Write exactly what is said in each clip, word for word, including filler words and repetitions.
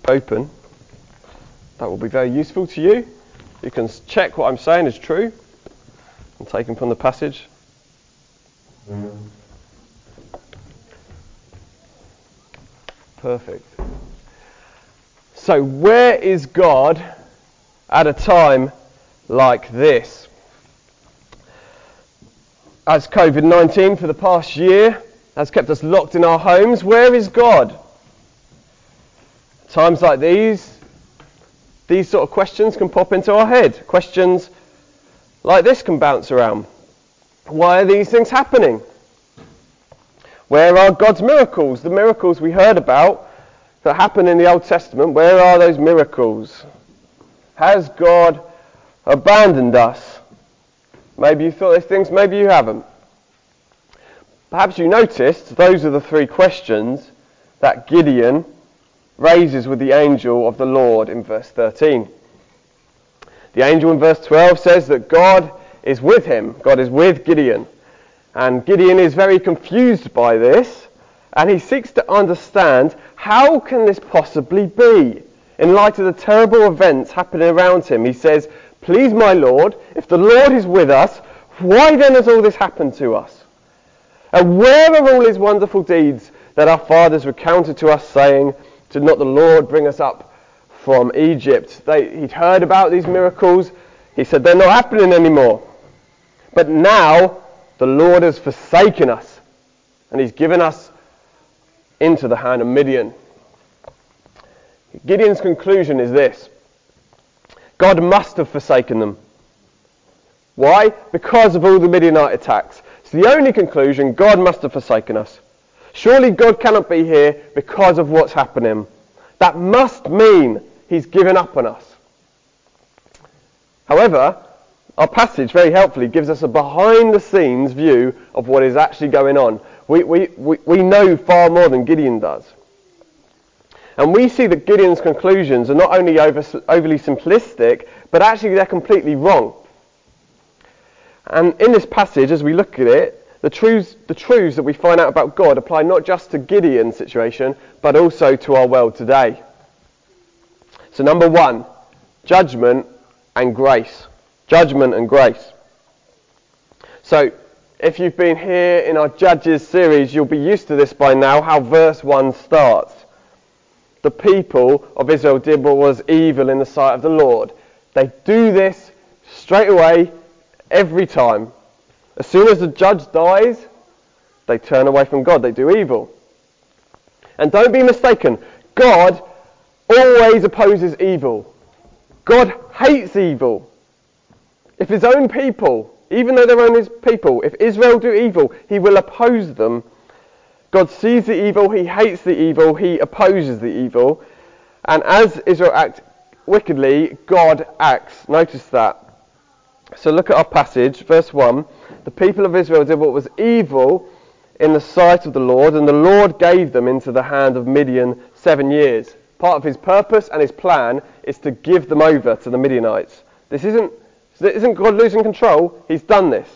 open. That will be very useful to you. You can check what I'm saying is true and taken from the passage. Perfect. So where is God at a time like this? As covid nineteen for the past year has kept us locked in our homes, where is God? Times like these, these sort of questions can pop into our head. Questions like this can bounce around. Why are these things happening? Where are God's miracles? The miracles we heard about that happen in the Old Testament, where are those miracles? Has God abandoned us? Maybe you thought those things, maybe you haven't. Perhaps you noticed those are the three questions that Gideon raises with the angel of the Lord in verse thirteen. The angel in verse twelve says that God is with him. God is with Gideon. And Gideon is very confused by this, and he seeks to understand, how can this possibly be? In light of the terrible events happening around him, he says, please my Lord, if the Lord is with us, why then has all this happened to us? And where are all his wonderful deeds that our fathers recounted to us, saying, did not the Lord bring us up from Egypt? They, he'd heard about these miracles. He said, they're not happening anymore. But now the Lord has forsaken us, and he's given us into the hand of Midian. Gideon's conclusion is this: God must have forsaken them. Why? Because of all the Midianite attacks. It's the only conclusion. God must have forsaken us. Surely God cannot be here because of what's happening. That must mean he's given up on us. However, our passage very helpfully gives us a behind-the-scenes view of what is actually going on. We, we, we, we know far more than Gideon does. And we see that Gideon's conclusions are not only over, overly simplistic, but actually they're completely wrong. And in this passage, as we look at it, the truths, the truths that we find out about God apply not just to Gideon's situation, but also to our world today. So number one, judgment and grace. Judgment and grace. So, if you've been here in our Judges series, you'll be used to this by now, how verse one starts. The people of Israel did what was evil in the sight of the Lord. They do this straight away, every time. As soon as the judge dies, they turn away from God. They do evil. And don't be mistaken, God always opposes evil. God hates evil. If his own people, even though they're only his people, if Israel do evil, he will oppose them. God sees the evil, he hates the evil, he opposes the evil. And as Israel acts wickedly, God acts. Notice that. So look at our passage, verse one. The people of Israel did what was evil in the sight of the Lord, and the Lord gave them into the hand of Midian seven years. Part of his purpose and his plan is to give them over to the Midianites. This isn't, isn't God losing control. He's done this.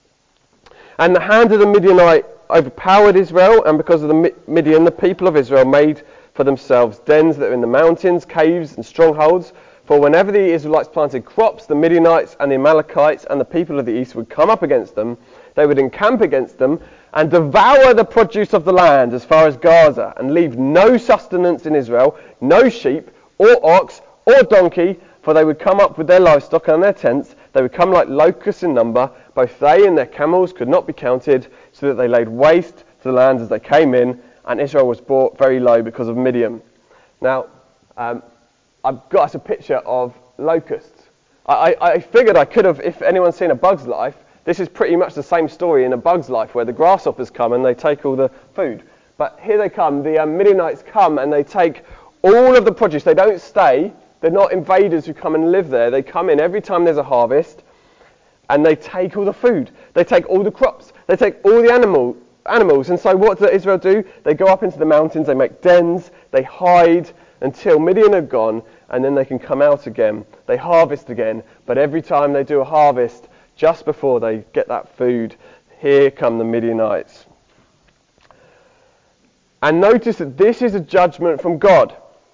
And the hand of the Midianite overpowered Israel, and because of the Midian, the people of Israel made for themselves dens that are in the mountains, caves and strongholds. For whenever the Israelites planted crops, the Midianites and the Amalekites and the people of the east would come up against them. They would encamp against them and devour the produce of the land as far as Gaza, and leave no sustenance in Israel, no sheep or ox or donkey, for they would come up with their livestock and their tents. They would come like locusts in number. Both they and their camels could not be counted, so that they laid waste to the land as they came in, and Israel was brought very low because of Midian. Now, um, I've got us a picture of locusts. I, I, I figured I could have, if anyone's seen A Bug's Life, this is pretty much the same story in A Bug's Life, where the grasshoppers come and they take all the food. But here they come, the um, Midianites come and they take all of the produce. They don't stay. They're not invaders who come and live there. They come in every time there's a harvest, and they take all the food. They take all the crops. They take all the animal, animals. And so what does Israel do? They go up into the mountains, they make dens, they hide until Midian are gone, and then they can come out again. They harvest again, but every time they do a harvest, just before they get that food, here come the Midianites. And notice that this is a judgment from God.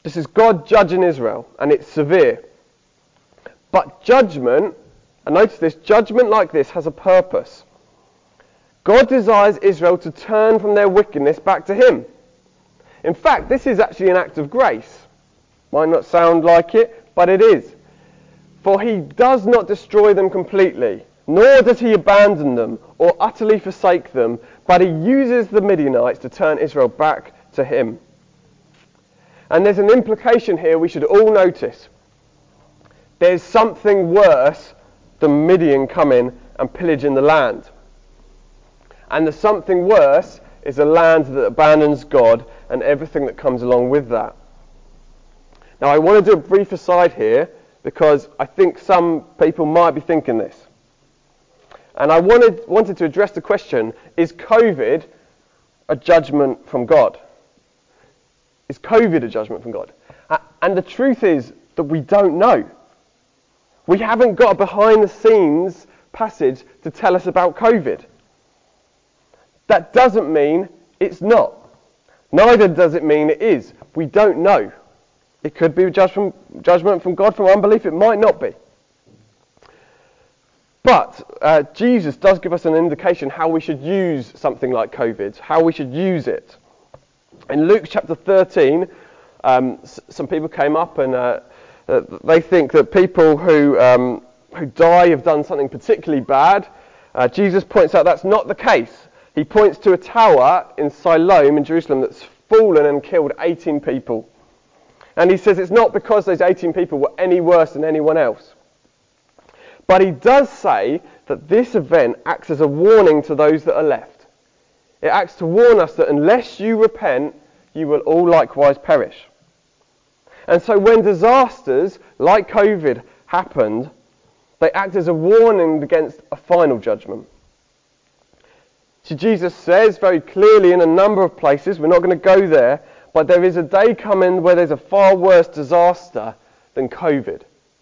This is God judging Israel, and it's severe. But judgment, and notice this, judgment like this has a purpose. God desires Israel to turn from their wickedness back to him. In fact, this is actually an act of grace. Might not sound like it, but it is. For he does not destroy them completely, nor does he abandon them or utterly forsake them, but he uses the Midianites to turn Israel back to him. And there's an implication here we should all notice. There's something worse than Midian coming and pillaging the land. And the something worse is a land that abandons God and everything that comes along with that. Now I want to do a brief aside here because I think some people might be thinking this. And I wanted, wanted to address the question, is COVID a judgment from God? Is COVID a judgment from God? And the truth is that we don't know. We haven't got a behind the scenes passage to tell us about COVID. That doesn't mean it's not. Neither does it mean it is. We don't know. It could be a judgment, judgment from God from unbelief. It might not be. But uh, Jesus does give us an indication how we should use something like COVID, how we should use it. In Luke chapter thirteen, um, s- some people came up and uh, uh, they think that people who um, who die have done something particularly bad. Uh, Jesus points out that's not the case. He points to a tower in Siloam in Jerusalem that's fallen and killed eighteen people. And he says it's not because those eighteen people were any worse than anyone else. But he does say that this event acts as a warning to those that are left. It acts to warn us that unless you repent, you will all likewise perish. And so when disasters like COVID happened, they act as a warning against a final judgment. So Jesus says very clearly in a number of places, we're not going to go there, but there is a day coming where there's a far worse disaster than COVID.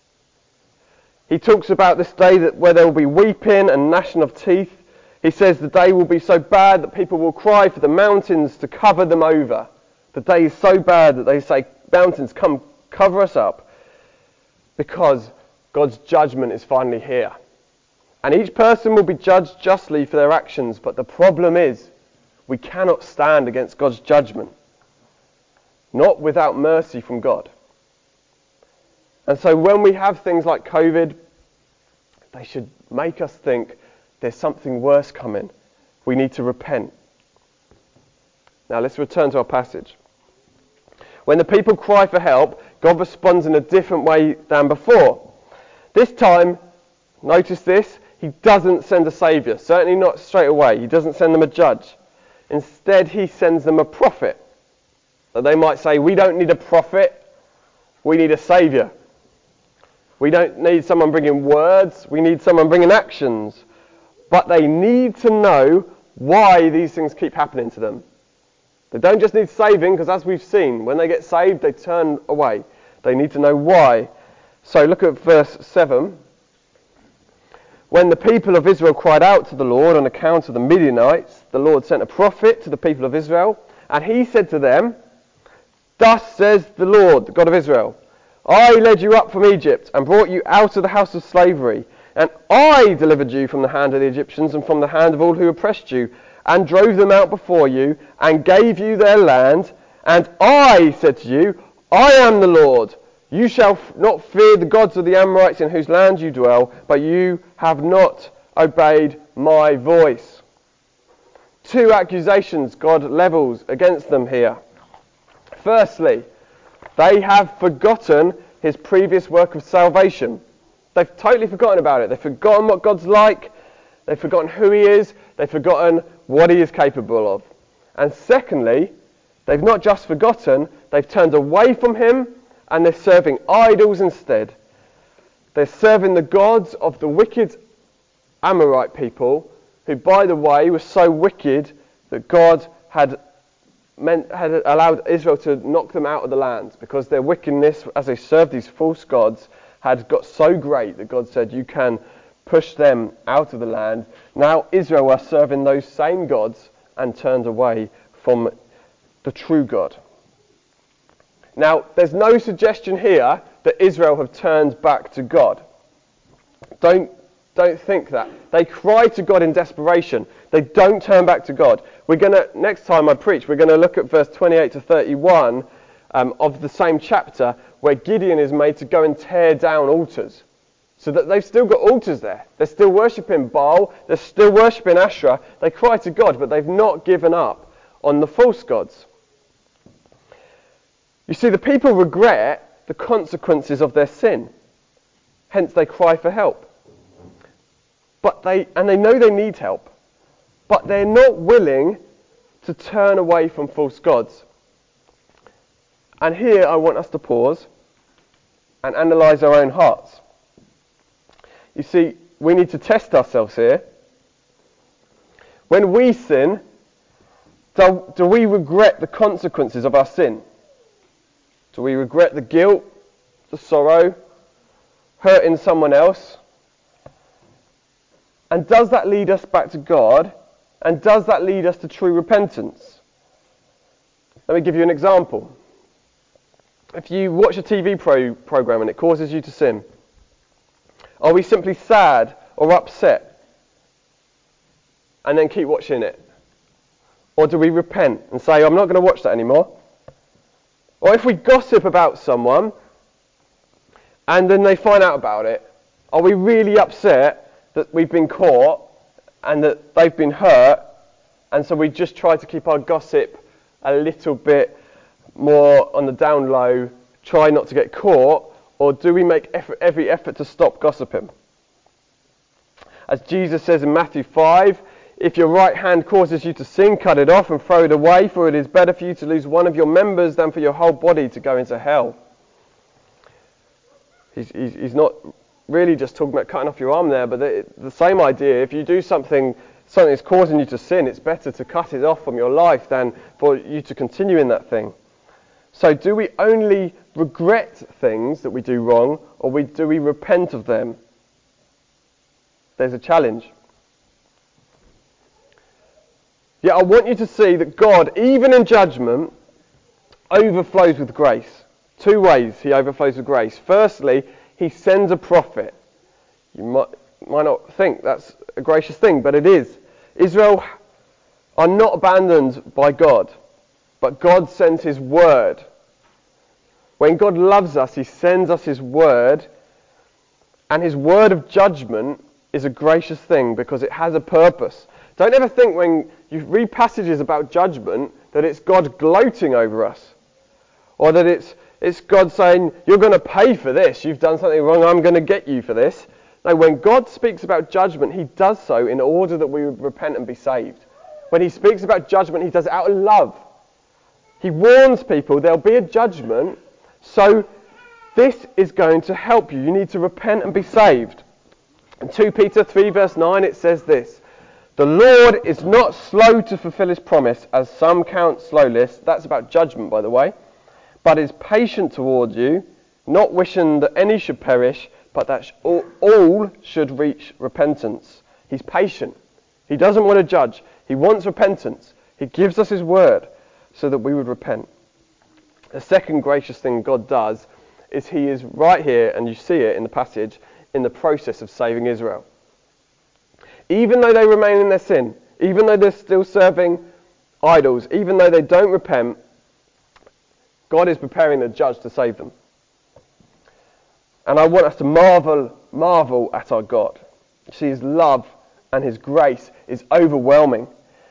He talks about this day that where there will be weeping and gnashing of teeth. He says the day will be so bad that people will cry for the mountains to cover them over. The day is so bad that they say, mountains, come cover us up, because God's judgment is finally here. And each person will be judged justly for their actions, but the problem is we cannot stand against God's judgment. Not without mercy from God. And so when we have things like COVID, they should make us think there's something worse coming. We need to repent. Now let's return to our passage. When the people cry for help, God responds in a different way than before. This time, notice this, he doesn't send a saviour, certainly not straight away. He doesn't send them a judge. Instead, he sends them a prophet. That they might say, we don't need a prophet, we need a saviour. We don't need someone bringing words, we need someone bringing actions. But they need to know why these things keep happening to them. They don't just need saving, because as we've seen, when they get saved, they turn away. They need to know why. So look at verse seven. When the people of Israel cried out to the Lord on account of the Midianites, the Lord sent a prophet to the people of Israel, and he said to them, thus says the Lord, the God of Israel, I led you up from Egypt and brought you out of the house of slavery, and I delivered you from the hand of the Egyptians and from the hand of all who oppressed you, and drove them out before you, and gave you their land. And I said to you, I am the Lord. You shall not fear the gods of the Amorites in whose land you dwell, but you have not obeyed my voice. Two accusations God levels against them here. Firstly, they have forgotten his previous work of salvation. They've totally forgotten about it. They've forgotten what God's like. They've forgotten who he is. They've forgotten what he is capable of. And secondly, they've not just forgotten, they've turned away from him and they're serving idols instead. They're serving the gods of the wicked Amorite people, who, by the way, were so wicked that God had meant, had allowed Israel to knock them out of the land, because their wickedness, as they served these false gods, had got so great that God said, you can push them out of the land. Now Israel are serving those same gods and turned away from the true God. Now, there's no suggestion here that Israel have turned back to God. Don't, don't think that. They cry to God in desperation. They don't turn back to God. We're going to, next time I preach, we're going to look at verse twenty-eight to thirty-one um, of the same chapter, where Gideon is made to go and tear down altars. So that they've still got altars there. They're still worshipping Baal. They're still worshipping Asherah. They cry to God, but they've not given up on the false gods. You see, the people regret the consequences of their sin. Hence they cry for help. But they, and they know they need help. But they're not willing to turn away from false gods. And here I want us to pause and analyse our own hearts. You see, we need to test ourselves here. When we sin, do, do we regret the consequences of our sin? Do we regret the guilt, the sorrow, hurting someone else? And does that lead us back to God? And does that lead us to true repentance? Let me give you an example. If you watch a T V pro- program and it causes you to sin, are we simply sad or upset and then keep watching it? Or do we repent and say, I'm not going to watch that anymore? Or if we gossip about someone and then they find out about it, are we really upset that we've been caught and that they've been hurt, and so we just try to keep our gossip a little bit more on the down low, try not to get caught? Or do we make effort, every effort to stop gossiping? As Jesus says in Matthew five, if your right hand causes you to sin, cut it off and throw it away, for it is better for you to lose one of your members than for your whole body to go into hell. He's, he's, he's not really just talking about cutting off your arm there, but the, the same idea. If you do something, something that's causing you to sin, it's better to cut it off from your life than for you to continue in that thing. So do we only regret things that we do wrong, or we, do we repent of them? There's a challenge. Yet I want you to see that God, even in judgment, overflows with grace. Two ways he overflows with grace. Firstly, he sends a prophet. You might, might not think that's a gracious thing, but it is. Israel are not abandoned by God, but God sends his word. When God loves us, he sends us his word, and his word of judgment is a gracious thing because it has a purpose. Don't ever think when you read passages about judgment that it's God gloating over us, or that it's it's God saying, you're going to pay for this, you've done something wrong, I'm going to get you for this. No, when God speaks about judgment, he does so in order that we repent and be saved. When he speaks about judgment, he does it out of love. He warns people there'll be a judgment, so this is going to help you. You need to repent and be saved. In Second Peter three verse nine it says this, the Lord is not slow to fulfill his promise, as some count slowness. That's about judgment, by the way. But is patient toward you, not wishing that any should perish, but that all, all should reach repentance. He's patient. He doesn't want to judge. He wants repentance. He gives us his word so that we would repent. The second gracious thing God does is he is right here, and you see it in the passage, in the process of saving Israel. Even though they remain in their sin, even though they're still serving idols, even though they don't repent, God is preparing a judge to save them. And I want us to marvel, marvel at our God. You see, his love and his grace is overwhelming.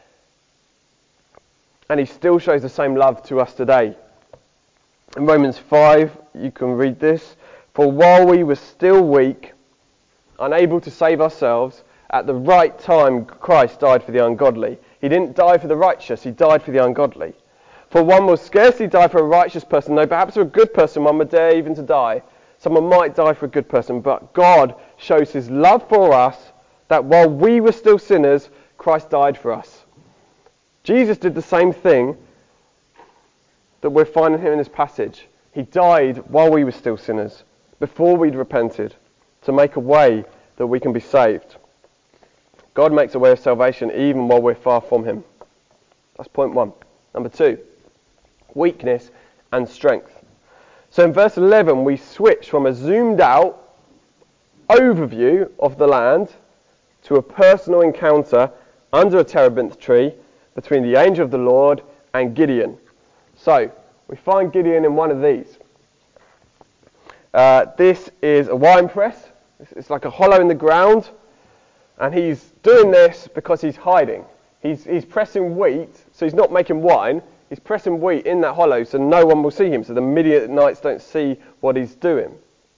And he still shows the same love to us today. In Romans five, you can read this. For while we were still weak, unable to save ourselves, at the right time Christ died for the ungodly. He didn't die for the righteous, he died for the ungodly. For one will scarcely die for a righteous person, though perhaps for a good person one would dare even to die. Someone might die for a good person, but God shows his love for us, that while we were still sinners, Christ died for us. Jesus did the same thing that we're finding here in this passage. He died while we were still sinners, before we'd repented, to make a way that we can be saved. God makes a way of salvation even while we're far from him. That's point one. Number two, weakness and strength. So in verse eleven, we switch from a zoomed out overview of the land to a personal encounter under a terebinth tree between the angel of the Lord and Gideon. So we find Gideon in one of these. Uh, this is a wine press. It's like a hollow in the ground, and he's doing this because he's hiding. He's, he's pressing wheat, so he's not making wine. He's pressing wheat in that hollow so no one will see him, so the Midianites don't see what he's doing.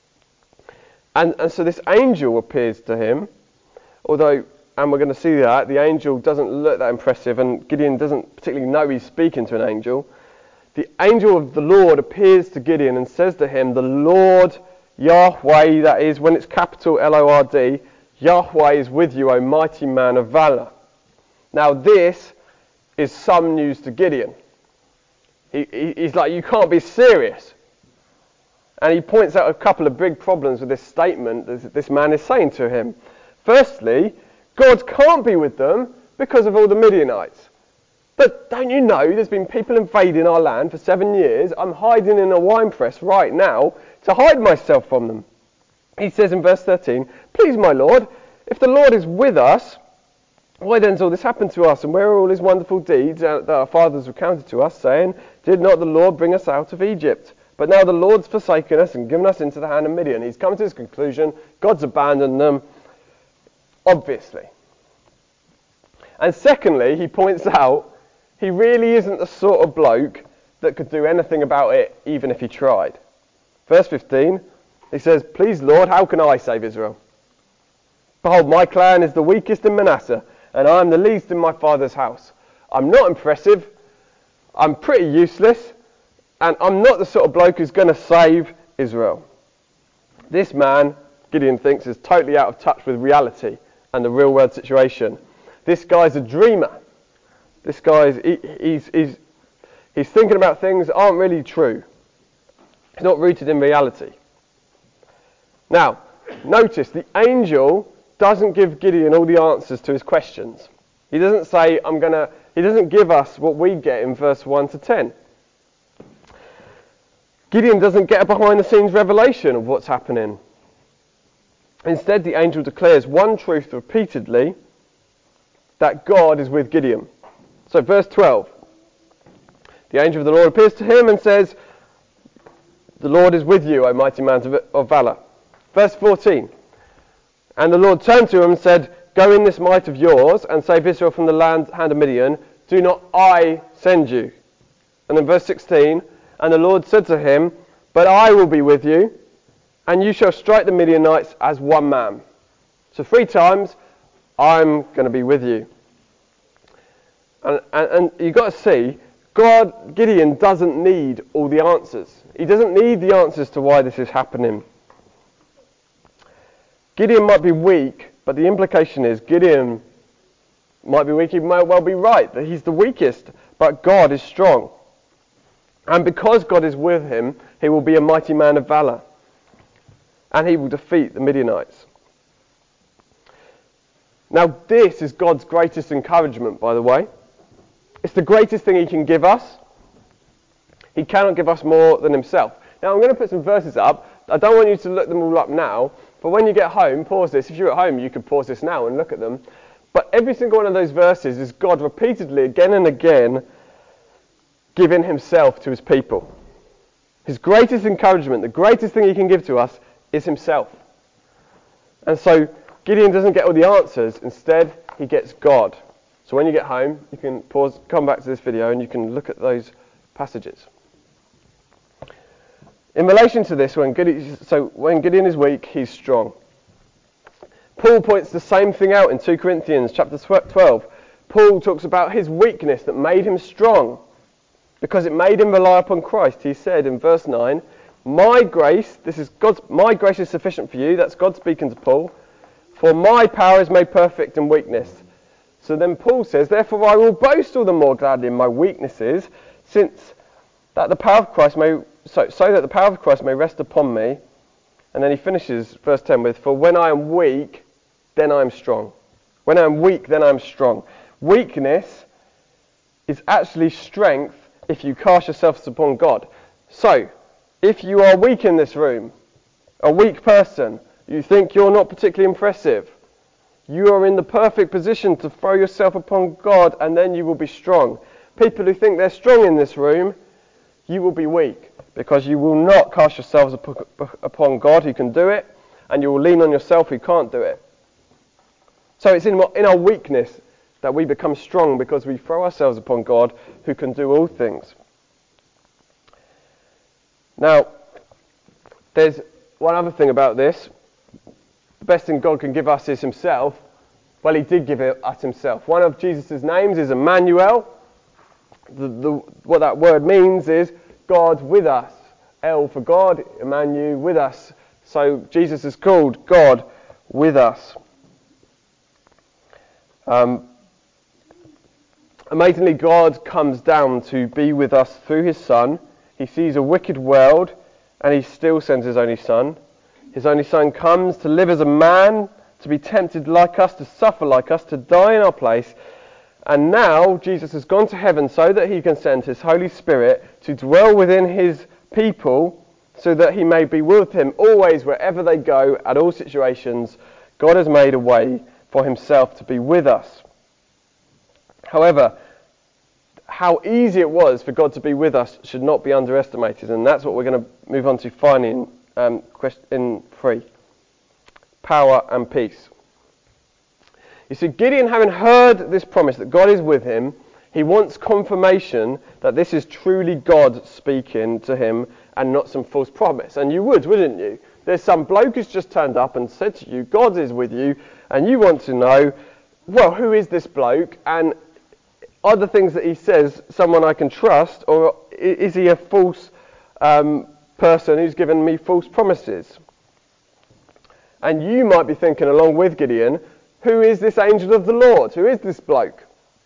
And, and so this angel appears to him, although, and we're going to see that, the angel doesn't look that impressive, and Gideon doesn't particularly know he's speaking to an angel. The angel of the Lord appears to Gideon and says to him, the Lord Yahweh, that is, when it's capital L O R D, Yahweh is with you, O mighty man of valor. Now this is some news to Gideon. He, he, he's like, you can't be serious. And he points out a couple of big problems with this statement that this man is saying to him. Firstly, God can't be with them because of all the Midianites. But don't you know there's been people invading our land for seven years? I'm hiding in a wine press right now to hide myself from them. He says in verse thirteen, please my Lord, if the Lord is with us, why then has all this happened to us? And where are all his wonderful deeds that our fathers recounted to us, saying, did not the Lord bring us out of Egypt? But now the Lord's forsaken us and given us into the hand of Midian. He's come to his conclusion, God's abandoned them, obviously. And secondly, he points out, he really isn't the sort of bloke that could do anything about it, even if he tried. Verse fifteen, he says, please Lord, how can I save Israel? Behold, my clan is the weakest in Manasseh, and I am the least in my father's house. I'm not impressive, I'm pretty useless, and I'm not the sort of bloke who's going to save Israel. This man, Gideon thinks, is totally out of touch with reality and the real world situation. This guy's a dreamer. This guy's, he, he's, he's, he's thinking about things that aren't really true. It's not rooted in reality. Now, notice the angel doesn't give Gideon all the answers to his questions. He doesn't say, I'm going to, he doesn't give us what we get in verse one to ten. Gideon doesn't get a behind-the-scenes revelation of what's happening. Instead, the angel declares one truth repeatedly, that God is with Gideon. So verse twelve, the angel of the Lord appears to him and says, the Lord is with you, O mighty man of valor. Verse fourteen, and the Lord turned to him and said, go in this might of yours and save Israel from the land, hand of Midian. Do not I send you? And then verse sixteen, and the Lord said to him, but I will be with you, and you shall strike the Midianites as one man. So three times, I'm going to be with you. And, and, and you've got to see, God, Gideon doesn't need all the answers. He doesn't need the answers to why this is happening. Gideon might be weak, but the implication is Gideon might be weak, he might well be right, that he's the weakest, but God is strong. And because God is with him, he will be a mighty man of valor. And he will defeat the Midianites. Now this is God's greatest encouragement, by the way. It's the greatest thing he can give us. He cannot give us more than himself. Now I'm going to put some verses up. I don't want you to look them all up now, but when you get home, pause this. If you're at home, you could pause this now and look at them. But every single one of those verses is God repeatedly, again and again, giving himself to his people. His greatest encouragement, the greatest thing he can give to us, is himself. And so Gideon doesn't get all the answers. Instead, he gets God. So when you get home, you can pause, come back to this video, and you can look at those passages. In relation to this, when Gideon, so when Gideon is weak, he's strong. Paul points the same thing out in Second Corinthians chapter twelve. Paul talks about his weakness that made him strong, because it made him rely upon Christ. He said in verse nine, my grace, this is God's, my grace is sufficient for you. That's God speaking to Paul. For my power is made perfect in weakness. So then Paul says, therefore I will boast all the more gladly in my weaknesses, since that the power of Christ may, so, so that the power of Christ may rest upon me. And then he finishes verse ten with, for when I am weak, then I am strong. When I am weak, then I am strong. Weakness is actually strength if you cast yourselves upon God. So, If you are weak in this room, a weak person, you think you're not particularly impressive, you are in the perfect position to throw yourself upon God, and then you will be strong. People who think they're strong in this room, you will be weak, because you will not cast yourselves upon God who can do it, and you will lean on yourself who can't do it. So it's in, in our weakness that we become strong, because we throw ourselves upon God who can do all things. Now, there's one other thing about this. The best thing God can give us is himself. Well, he did give it us himself. One of Jesus' names is Emmanuel. The, the, what that word means is God with us. El for God, Emmanuel with us. So Jesus is called God with us. Um, amazingly, God comes down to be with us through his Son. He sees a wicked world, and he still sends his only Son. His only Son comes to live as a man, to be tempted like us, to suffer like us, to die in our place. And now Jesus has gone to heaven so that he can send his Holy Spirit to dwell within his people, so that he may be with him always wherever they go, at all situations. God has made a way for himself to be with us. However, how easy it was for God to be with us should not be underestimated, and that's what we're going to move on to finally in, um, in three. Power and peace. You see, Gideon, having heard this promise that God is with him, he wants confirmation that this is truly God speaking to him and not some false promise. And you would, wouldn't you? There's some bloke who's just turned up and said to you, God is with you, and you want to know, well, who is this bloke? And are the things that he says someone I can trust, or is he a false um, person who's given me false promises? And you might be thinking along with Gideon, who is this angel of the Lord? Who is this bloke?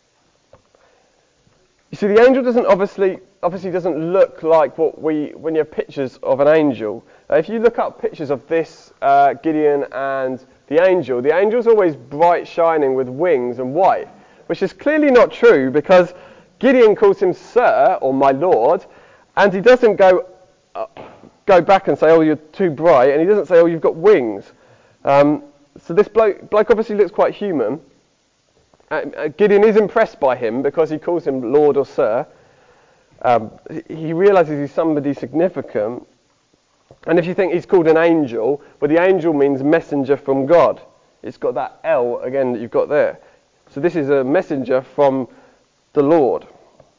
You see, the angel doesn't obviously obviously doesn't look like what we, when you have pictures of an angel. Uh, if you look up pictures of this uh, Gideon and the angel, the angel's always bright, shining with wings and white, which is clearly not true, because Gideon calls him Sir, or my Lord, and he doesn't go uh, go back and say, oh, you're too bright, and he doesn't say, oh, you've got wings. Um, so this bloke, bloke obviously looks quite human. Uh, Gideon is impressed by him because he calls him Lord or Sir. Um, he realises he's somebody significant. And if you think he's called an angel, well, the angel means messenger from God. It's got that L again that you've got there. So this is a messenger from the Lord.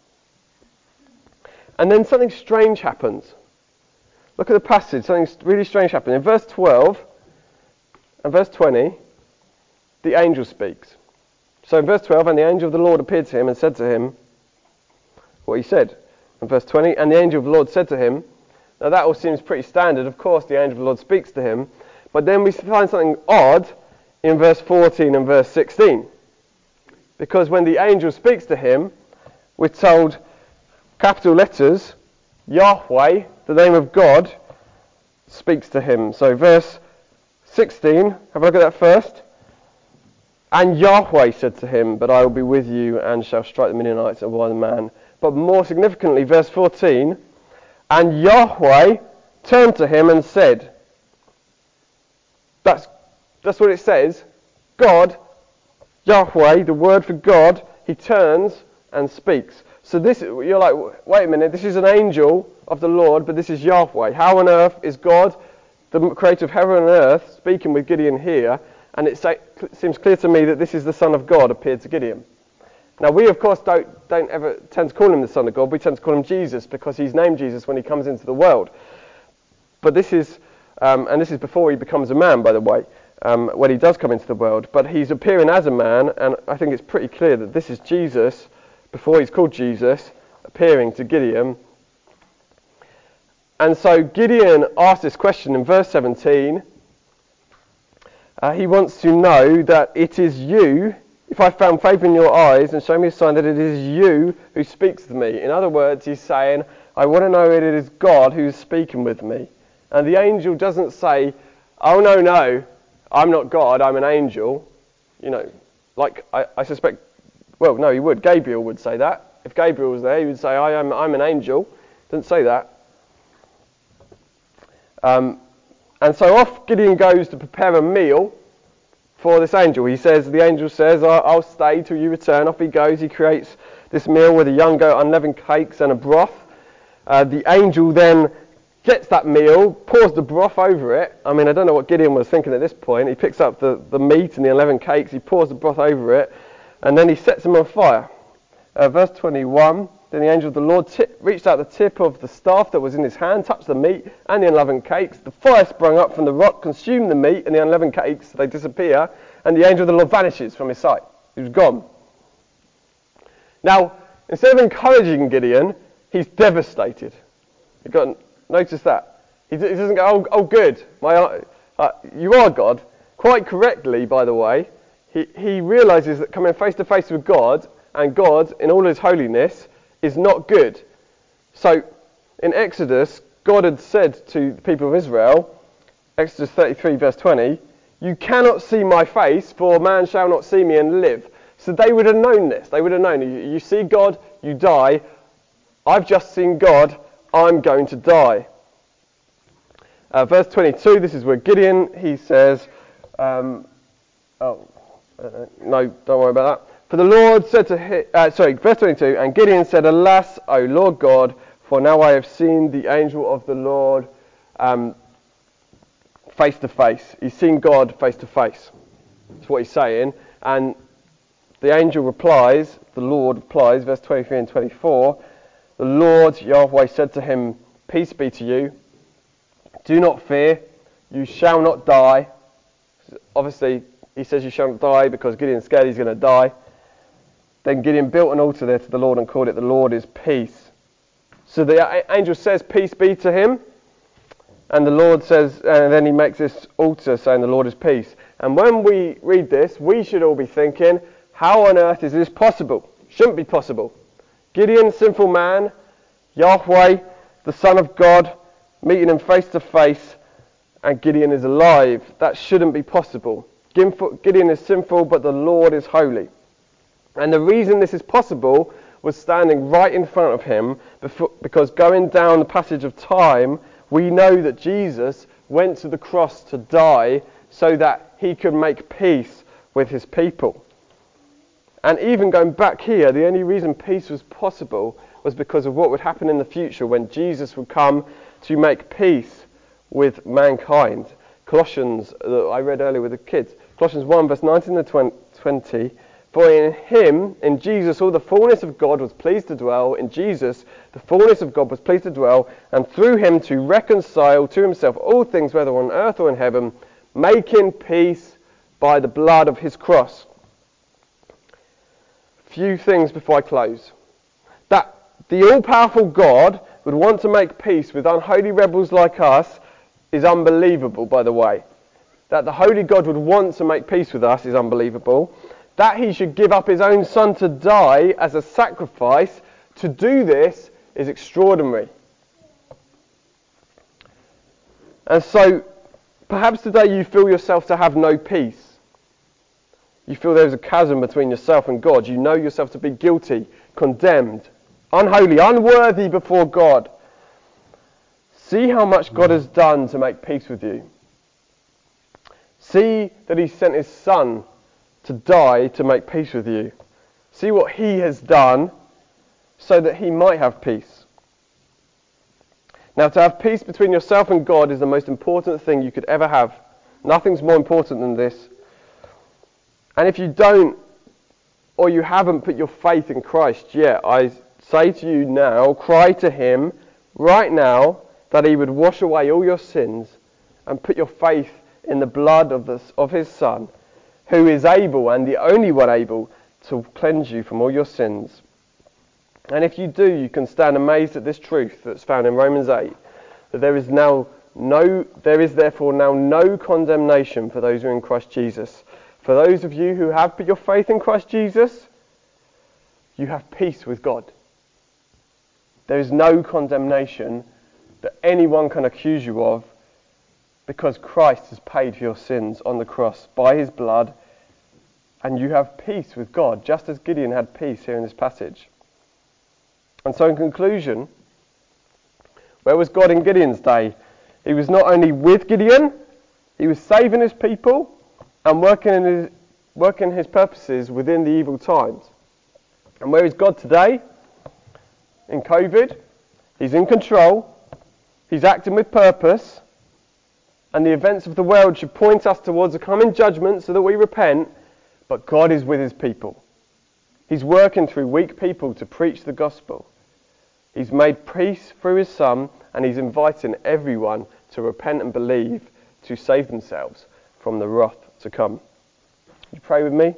And then something strange happens. Look at the passage. Something really strange happens. In verse twelve and verse twenty, the angel speaks. So in verse twelve, and the angel of the Lord appeared to him and said to him what he said. In verse twenty, and the angel of the Lord said to him. Now that all seems pretty standard. Of course, the angel of the Lord speaks to him. But then we find something odd in verse fourteen and verse sixteen. Because when the angel speaks to him, we're told, capital letters, Yahweh, the name of God, speaks to him. So verse sixteen, have a look at that first. And Yahweh said to him, but I will be with you and shall strike the Midianites and one man. But more significantly, verse fourteen, and Yahweh turned to him and said, that's, that's what it says, God, Yahweh, the word for God, he turns and speaks. So this, you're like, wait a minute, this is an angel of the Lord, but this is Yahweh. How on earth is God, the creator of heaven and earth, speaking with Gideon here? And it say, seems clear to me that this is the Son of God appeared to Gideon. Now we of course don't, don't ever tend to call him the Son of God, we tend to call him Jesus because he's named Jesus when he comes into the world. But this is, um, and this is before he becomes a man, by the way, um, when he does come into the world. But he's appearing as a man, and I think it's pretty clear that this is Jesus, before he's called Jesus, appearing to Gideon. And so Gideon asks this question in verse seventeen. Uh, he wants to know that it is you, if I found favour in your eyes, and show me a sign that it is you who speaks to me. In other words, he's saying, I want to know that it is God who's speaking with me. And the angel doesn't say, oh no, no, I'm not God, I'm an angel. You know, like I, I suspect, well, no, he would. Gabriel would say that. If Gabriel was there, he would say, I am, I'm an angel. Doesn't say that. Um, and so off Gideon goes to prepare a meal for this angel. He says, the angel says, I'll stay till you return. Off he goes. He creates this meal with a young goat, unleavened cakes and a broth. Uh, the angel then gets that meal, pours the broth over it. I mean, I don't know what Gideon was thinking at this point. He picks up the, the meat and the unleavened cakes. He pours the broth over it. And then he sets them on fire. Uh, verse twenty-one, then the angel of the Lord t- reached out the tip of the staff that was in his hand, touched the meat and the unleavened cakes. The fire sprung up from the rock, consumed the meat and the unleavened cakes. They disappear, and the angel of the Lord vanishes from his sight. He was gone. Now, instead of encouraging Gideon, he's devastated. You've got to notice that. He, he doesn't go, oh, oh good, my, uh, you are God. Quite correctly, by the way, he, he realises that coming face to face with God, and God, in all his holiness, is not good. So, in Exodus, God had said to the people of Israel, Exodus thirty-three verse twenty, you cannot see my face, for man shall not see me and live. So they would have known this. They would have known, you, you see God, you die. I've just seen God, I'm going to die. Uh, verse twenty-two, this is where Gideon, he says, um, oh, uh, no, don't worry about that. For the Lord said to him, uh, sorry, verse twenty-two, and Gideon said, alas, O Lord God, for now I have seen the angel of the Lord um, face to face. He's seen God face to face. That's what he's saying. And the angel replies, the Lord replies, verse twenty-three and twenty-four, the Lord Yahweh said to him, peace be to you. Do not fear. You shall not die. Obviously, he says you shall not die because Gideon's scared he's going to die. Then Gideon built an altar there to the Lord and called it the Lord is peace. So the angel says peace be to him. And the Lord says, and then he makes this altar saying the Lord is peace. And when we read this, we should all be thinking, how on earth is this possible? Shouldn't be possible. Gideon, sinful man, Yahweh, the Son of God, meeting him face to face, and Gideon is alive. That shouldn't be possible. Gideon is sinful, but the Lord is holy. And the reason this is possible was standing right in front of him, before, because going down the passage of time, we know that Jesus went to the cross to die so that he could make peace with his people. And even going back here, the only reason peace was possible was because of what would happen in the future when Jesus would come to make peace with mankind. Colossians, that I read earlier with the kids, Colossians one verse nineteen to twenty, for in him, in Jesus, all the fullness of God was pleased to dwell. In Jesus, the fullness of God was pleased to dwell, and through him to reconcile to himself all things, whether on earth or in heaven, making peace by the blood of his cross. Few things before I close. That the all-powerful God would want to make peace with unholy rebels like us is unbelievable, by the way. That the holy God would want to make peace with us is unbelievable. That he should give up his own son to die as a sacrifice to do this is extraordinary. And so, perhaps today you feel yourself to have no peace. You feel there's a chasm between yourself and God. You know yourself to be guilty, condemned, unholy, unworthy before God. See how much God has done to make peace with you. See that he sent his son to die to make peace with you. See what he has done so that he might have peace. Now, to have peace between yourself and God is the most important thing you could ever have. Nothing's more important than this. And if you don't, or you haven't put your faith in Christ yet, I say to you now, cry to him right now that he would wash away all your sins and put your faith in the blood of, the, of his Son, who is able, and the only one able, to cleanse you from all your sins. And if you do, you can stand amazed at this truth that's found in Romans eight, that there is now no, there is therefore now no condemnation for those who are in Christ Jesus. For those of you who have put your faith in Christ Jesus, you have peace with God. There is no condemnation that anyone can accuse you of, because Christ has paid for your sins on the cross by his blood, and you have peace with God, just as Gideon had peace here in this passage. And so in conclusion, where was God in Gideon's day? He was not only with Gideon, he was saving his people and working in his, working his purposes within the evil times. And where is God today? In COVID, he's in control, he's acting with purpose, and the events of the world should point us towards a coming judgment so that we repent, but God is with his people. He's working through weak people to preach the gospel. He's made peace through his Son, and he's inviting everyone to repent and believe to save themselves from the wrath to come. Would you pray with me?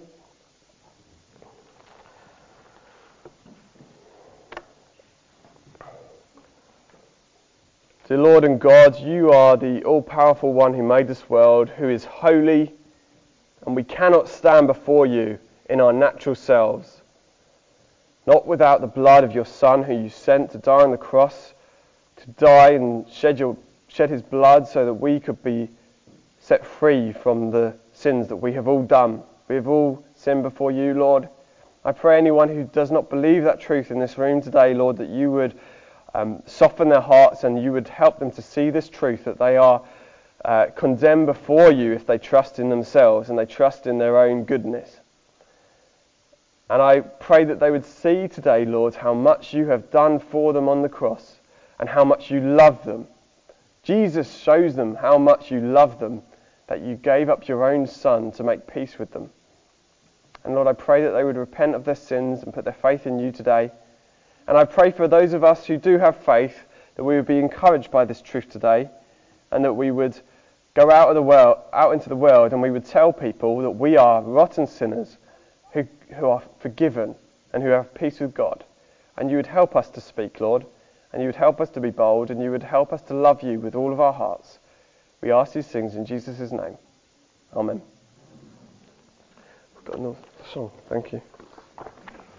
Dear Lord and God, you are the all-powerful one who made this world, who is holy, and we cannot stand before you in our natural selves, not without the blood of your Son who you sent to die on the cross, to die and shed, your, shed his blood so that we could be set free from the sins that we have all done. We have all sinned before you, Lord. I pray anyone who does not believe that truth in this room today, Lord, that you would Um, soften their hearts and you would help them to see this truth, that they are uh, condemned before you if they trust in themselves and they trust in their own goodness. And I pray that they would see today, Lord, how much you have done for them on the cross and how much you love them. Jesus shows them how much you love them, that you gave up your own Son to make peace with them. And Lord, I pray that they would repent of their sins and put their faith in you today. And I pray for those of us who do have faith that we would be encouraged by this truth today, and that we would go out of the world, out into the world, and we would tell people that we are rotten sinners who, who are forgiven and who have peace with God. And you would help us to speak, Lord, and you would help us to be bold, and you would help us to love you with all of our hearts. We ask these things in Jesus' name. Amen. We've got another song. Thank you.